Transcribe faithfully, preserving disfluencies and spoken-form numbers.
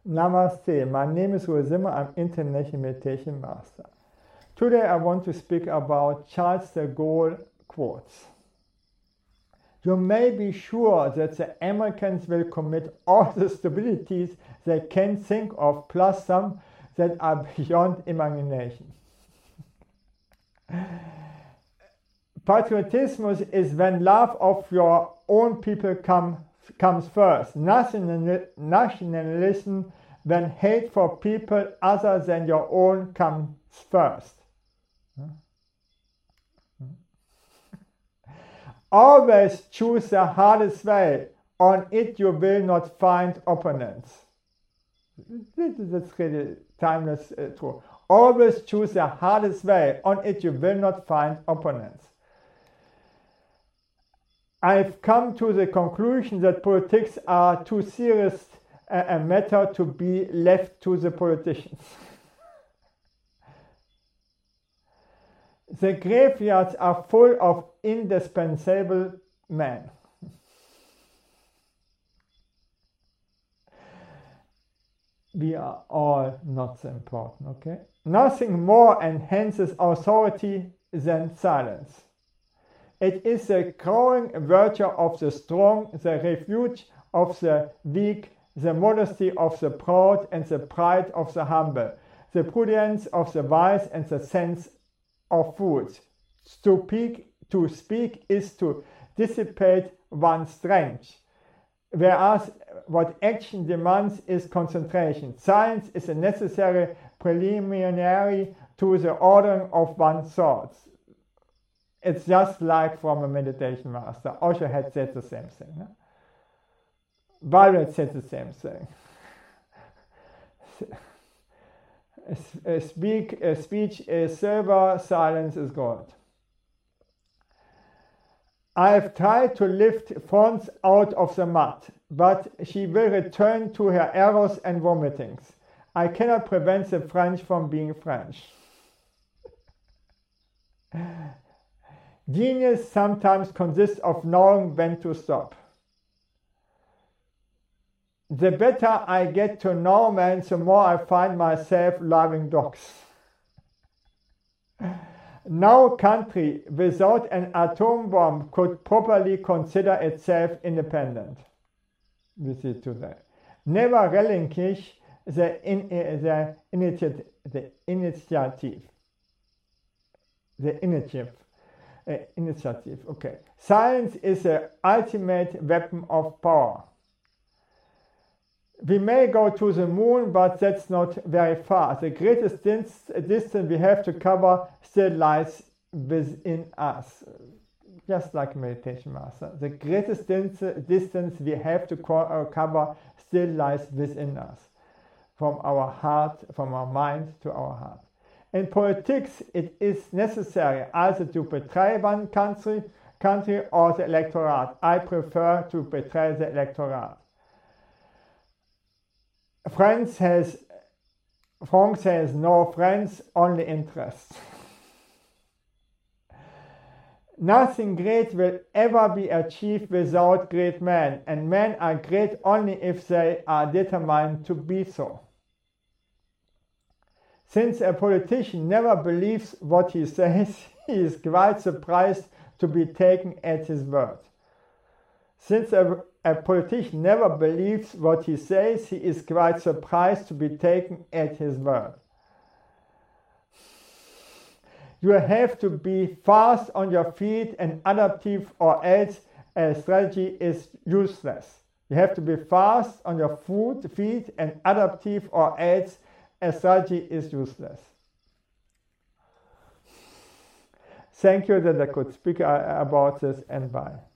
Namaste, my name is Uwe Zimmer, I'm International Meditation Master. Today I want to speak about Charles de Gaulle quotes. You may be sure that the Americans will commit all the stupidity they can think of, plus some that are beyond imagination. Patriotism is when love of your own people come, comes first. Nationalism when hate for people other than your own comes first. Always choose the hardest way. On it you will not find opponents. That's really timeless uh, true. Always choose the hardest way. On it you will not find opponents. I've come to the conclusion that politics are too serious a matter to be left to the politicians. The graveyards are full of indispensable men. We are all not so important, okay? Nothing more enhances authority than silence. It is the growing virtue of the strong, the refuge of the weak, the modesty of the proud and the pride of the humble, the prudence of the wise and the sense of fools. To speak, to speak is to dissipate one's strength, whereas what action demands is concentration. Silence is a necessary preliminary to the ordering of one's thoughts. It's just like from a meditation master. Osho had said the same thing. No? Bible had said the same thing. A, speak, a speech is silver, silence is gold. I have tried to lift Franz out of the mud, but she will return to her errors and vomitings. I cannot prevent the French from being French. Genius sometimes consists of knowing when to stop. The better I get to know men, the more I find myself loving dogs. No country without an atom bomb could properly consider itself independent. We see today. Never relinquish the, in, uh, the, initiative, the initiative. The initiative. Uh, initiative. Okay. Science is the ultimate weapon of power. We may go to the moon, but that's not very far. The greatest distance we have to cover still lies within us. Just like meditation master. The greatest distance we have to cover still lies within us. From our heart, from our mind to our heart. In politics, it is necessary either to betray one country, country or the electorate. I prefer to betray the electorate. France has, France has no friends, only interests. Nothing great will ever be achieved without great men, and men are great only if they are determined to be so. Since a politician never believes what he says, he is quite surprised to be taken at his word. Since a, a politician never believes what he says, he is quite surprised to be taken at his word. You have to be fast on your feet and adaptive, or else a strategy is useless. You have to be fast on your foot, feet and adaptive, or else a strategy is useless. Thank you that I could speak about this, and bye.